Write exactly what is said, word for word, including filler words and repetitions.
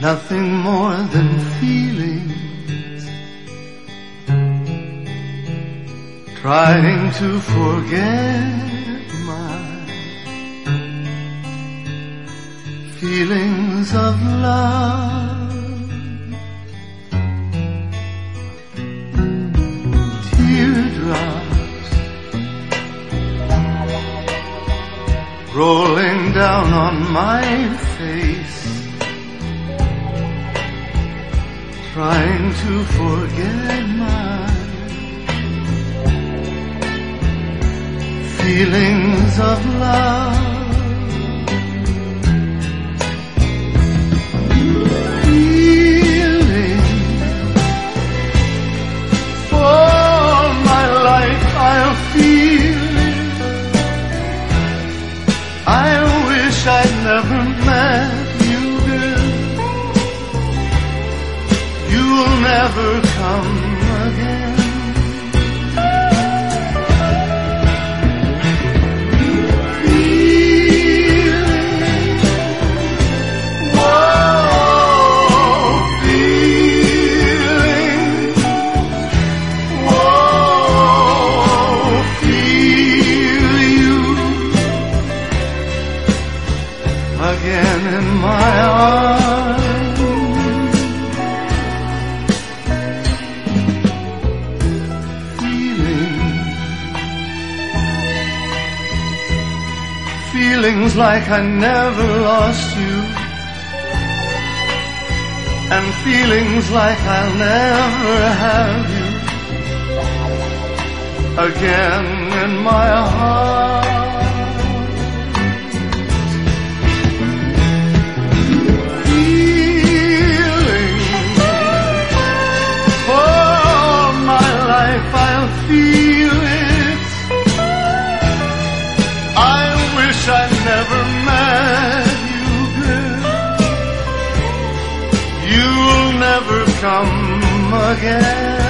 nothing more than feelings, trying to forget my feelings of love. Teardrops rolling down on my face, trying to forget my feelings of love. Feeling for my life, I'll feel it. I wish I'd never met you, girl. You'll never come again. Feeling, whoa, feeling, whoa, feel you again in my arms. Feelings like I never lost you, and feelings like I'll never have you again in my heart. Feeling for my life, I'll feel it. I wish I never met you, girl. You'll never come again.